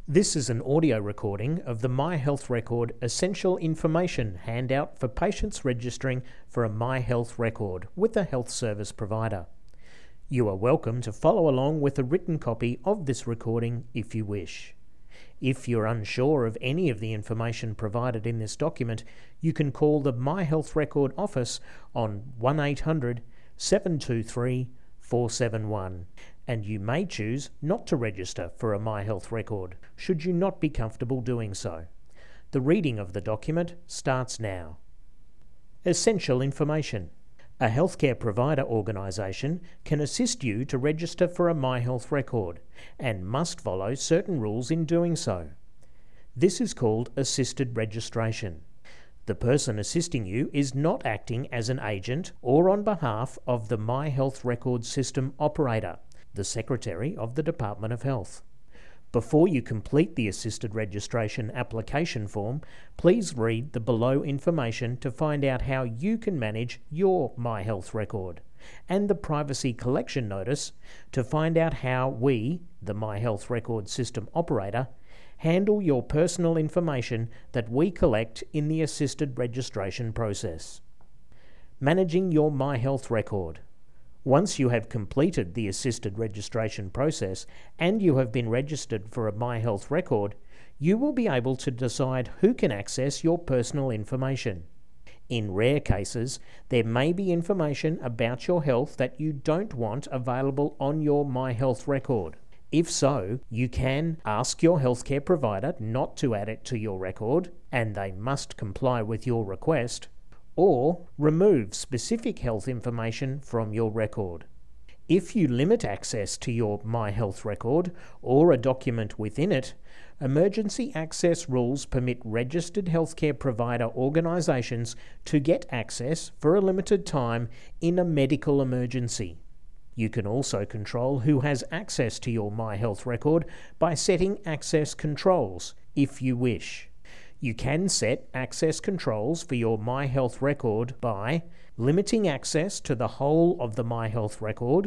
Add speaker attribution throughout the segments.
Speaker 1: This is an audio recording of the My Health Record Essential Information handout for patients registering for a My Health Record with a health service provider. You are welcome to follow along with a written copy of this recording if you wish. If you're unsure of any of the information provided in this document, you can call the My Health Record office on 1800 723 471, and you may choose not to register for a My Health Record, should you not be comfortable doing so. The reading of the document starts now. Essential information. A healthcare provider organisation can assist you to register for a My Health Record and must follow certain rules in doing so. This is called assisted registration. The person assisting you is not acting as an agent or on behalf of the My Health Record System operator, the Secretary of the Department of Health. Before you complete the assisted registration application form, please read the below information to find out how you can manage your My Health Record, and the Privacy Collection Notice to find out how we, the My Health Record System operator, handle your personal information that we collect in the assisted registration process. Managing your My Health Record. Once you have completed the assisted registration process and you have been registered for a My Health Record, you will be able to decide who can access your personal information. In rare cases, there may be information about your health that you don't want available on your My Health Record. If so, you can ask your healthcare provider not to add it to your record, and they must comply with your request, or remove specific health information from your record. If you limit access to your My Health Record or a document within it, emergency access rules permit registered healthcare provider organisations to get access for a limited time in a medical emergency. You can also control who has access to your My Health Record by setting access controls, if you wish. You can set access controls for your My Health Record by limiting access to the whole of the My Health Record,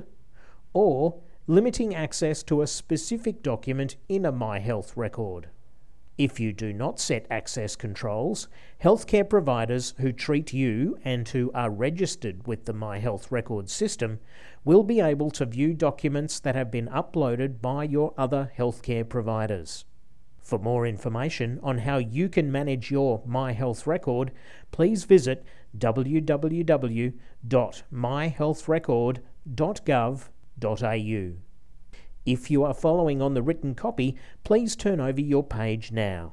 Speaker 1: or limiting access to a specific document in a My Health Record. If you do not set access controls, healthcare providers who treat you and who are registered with the My Health Record system will be able to view documents that have been uploaded by your other healthcare providers. For more information on how you can manage your My Health Record, please visit www.myhealthrecord.gov.au. If you are following on the written copy, please turn over your page now.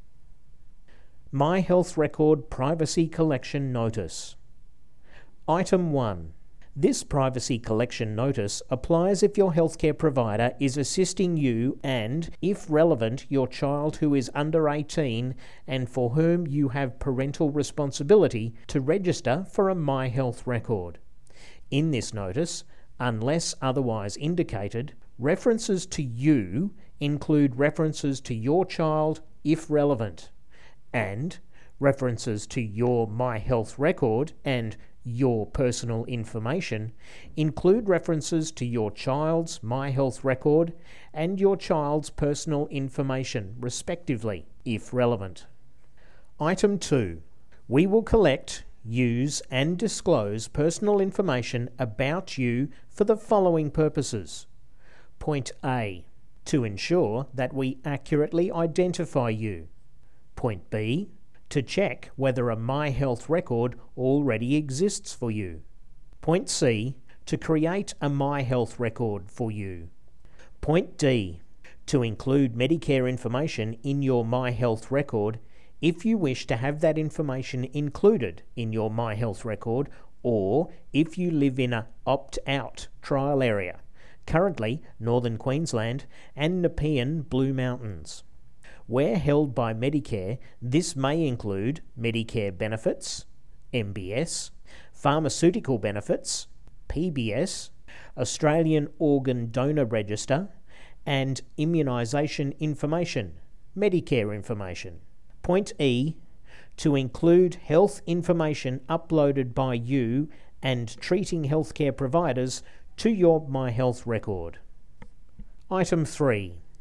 Speaker 1: My Health Record Privacy Collection Notice. Item 1. This Privacy Collection Notice applies if your healthcare provider is assisting you and, if relevant, your child who is under 18 and for whom you have parental responsibility to register for a My Health Record. In this notice, unless otherwise indicated, references to you include references to your child if relevant, and references to your My Health Record and your personal information include references to your child's My Health Record and your child's personal information, respectively, if relevant. Item 2. We will collect, use and disclose personal information about you for the following purposes. Point A. To ensure that we accurately identify you. Point B. To check whether a My Health Record already exists for you. Point C. To create a My Health Record for you. Point D. To include Medicare information in your My Health Record if you wish to have that information included in your My Health Record, or if you live in a opt-out trial area, currently Northern Queensland and Nepean Blue Mountains. Where held by Medicare, this may include Medicare benefits, MBS, pharmaceutical benefits, PBS, Australian Organ Donor Register, and immunisation information, Medicare information. Point E. To include health information uploaded by you and treating healthcare providers to your My Health Record. Item 3.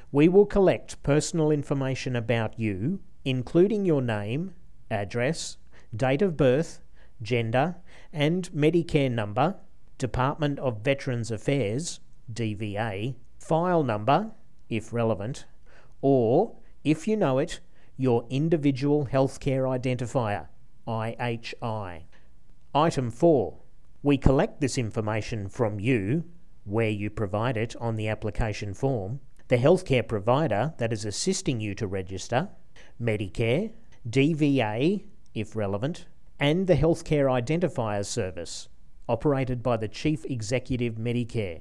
Speaker 1: We will collect personal information about you, including your name, address, date of birth, gender, and Medicare number, Department of Veterans Affairs, DVA, file number, if relevant, or, if you know it, your Individual Healthcare Identifier, IHI. Item 4. We collect this information from you, where you provide it on the application form, the healthcare provider that is assisting you to register, Medicare, DVA, if relevant, and the Healthcare Identifier Service, operated by the Chief Executive Medicare.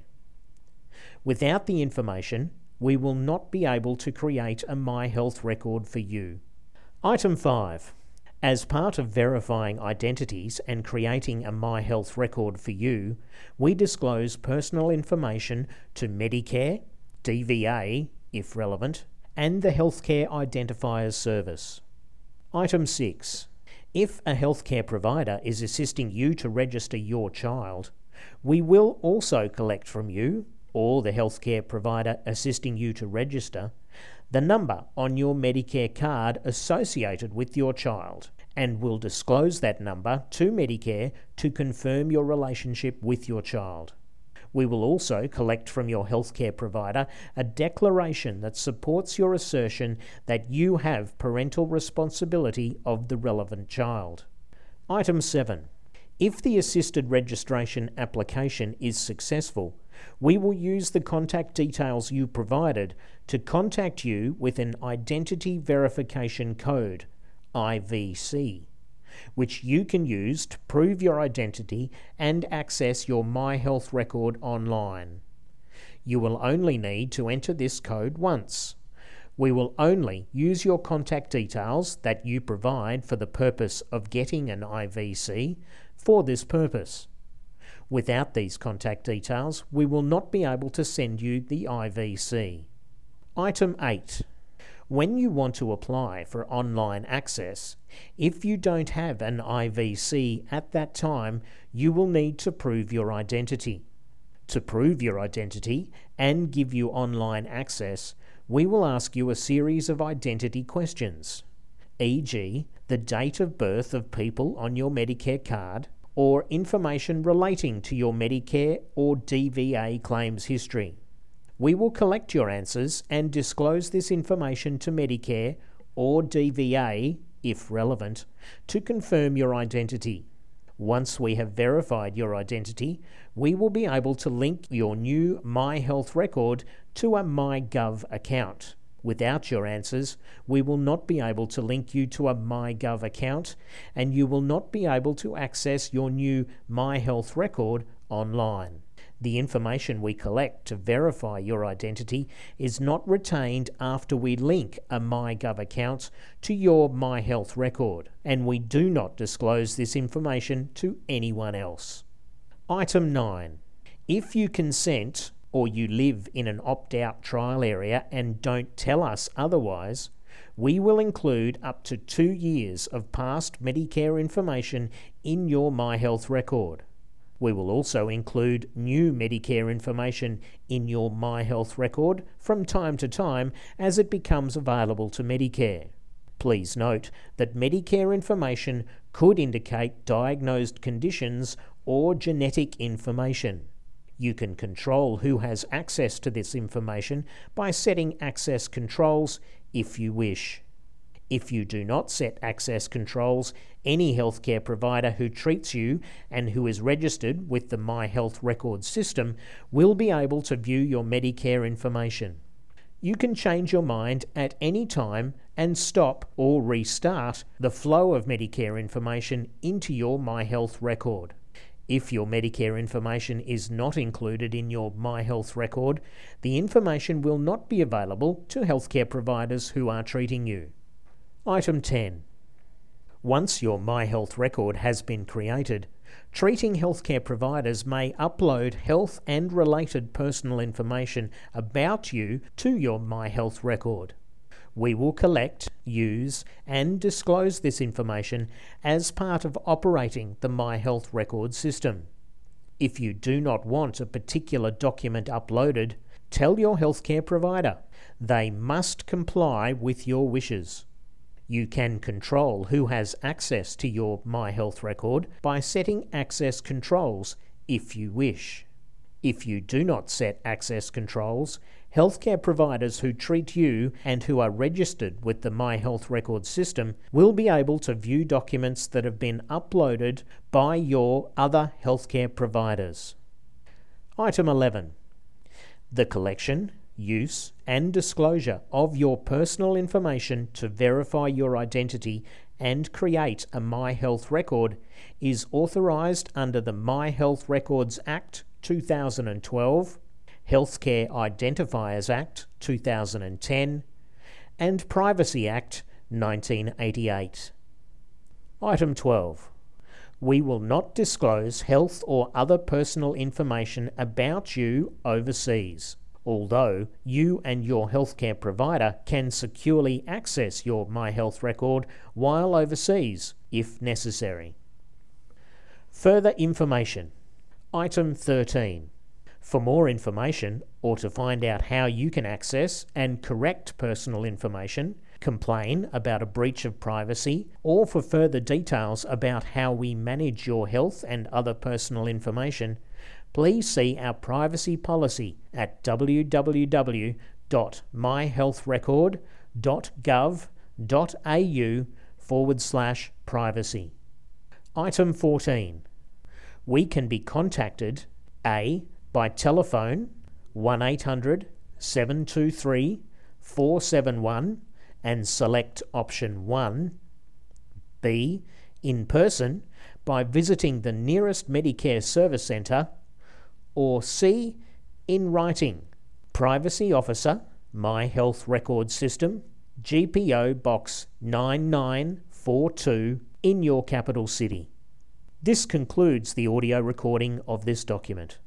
Speaker 1: Without the information, we will not be able to create a My Health record for you. Item 5. As part of verifying identities and creating a My Health record for you, we disclose personal information to Medicare, DVA, if relevant, and the Healthcare Identifiers Service. Item 6. If a healthcare provider is assisting you to register your child, we will also collect from you, or the healthcare provider assisting you to register, the number on your Medicare card associated with your child, and will disclose that number to Medicare to confirm your relationship with your child. We will also collect from your healthcare provider a declaration that supports your assertion that you have parental responsibility of the relevant child. Item 7. If the assisted registration application is successful, we will use the contact details you provided to contact you with an Identity Verification Code, IVC, which you can use to prove your identity and access your My Health record online. You will only need to enter this code once. We will only use your contact details that you provide for the purpose of getting an IVC for this purpose. Without these contact details, we will not be able to send you the IVC. Item 8. When you want to apply for online access, if you don't have an IVC at that time, you will need to prove your identity. To prove your identity and give you online access, we will ask you a series of identity questions, e.g., the date of birth of people on your Medicare card, or information relating to your Medicare or DVA claims history. We will collect your answers and disclose this information to Medicare or DVA, if relevant, to confirm your identity. Once we have verified your identity, we will be able to link your new My Health record to a MyGov account. Without your answers, we will not be able to link you to a MyGov account, and you will not be able to access your new My Health record online. The information we collect to verify your identity is not retained after we link a MyGov account to your My Health record, and we do not disclose this information to anyone else. Item 9. If you consent or you live in an opt-out trial area and don't tell us otherwise, we will include up to 2 years of past Medicare information in your My Health record. We will also include new Medicare information in your My Health record from time to time as it becomes available to Medicare. Please note that Medicare information could indicate diagnosed conditions or genetic information. You can control who has access to this information by setting access controls if you wish. If you do not set access controls, any healthcare provider who treats you and who is registered with the My Health record system will be able to view your Medicare information. You can change your mind at any time and stop or restart the flow of Medicare information into your My Health record. If your Medicare information is not included in your My Health record, the information will not be available to healthcare providers who are treating you. Item 10. Once your My Health record has been created, treating healthcare providers may upload health and related personal information about you to your My Health record. We will collect, use, and disclose this information as part of operating the My Health record system. If you do not want a particular document uploaded, tell your healthcare provider. They must comply with your wishes. You can control who has access to your My Health record by setting access controls if you wish. If you do not set access controls, healthcare providers who treat you and who are registered with the My Health record system will be able to view documents that have been uploaded by your other healthcare providers. Item 11. The collection, use and disclosure of your personal information to verify your identity and create a My Health record is authorised under the My Health Records Act 2012, Healthcare Identifiers Act 2010, and Privacy Act 1988. Item 12. We will not disclose health or other personal information about you overseas, although you and your healthcare provider can securely access your My Health record while overseas, if necessary. Further information. Item 13. For more information, or to find out how you can access and correct personal information, complain about a breach of privacy, or for further details about how we manage your health and other personal information, please see our privacy policy at www.myhealthrecord.gov.au/privacy. Item 14. We can be contacted A. by telephone 1800 723 471 and select option 1. B. In person by visiting the nearest Medicare Service Centre. Or C. In writing. Privacy Officer, My Health Record System, GPO Box 9942 in your capital city. This concludes the audio recording of this document.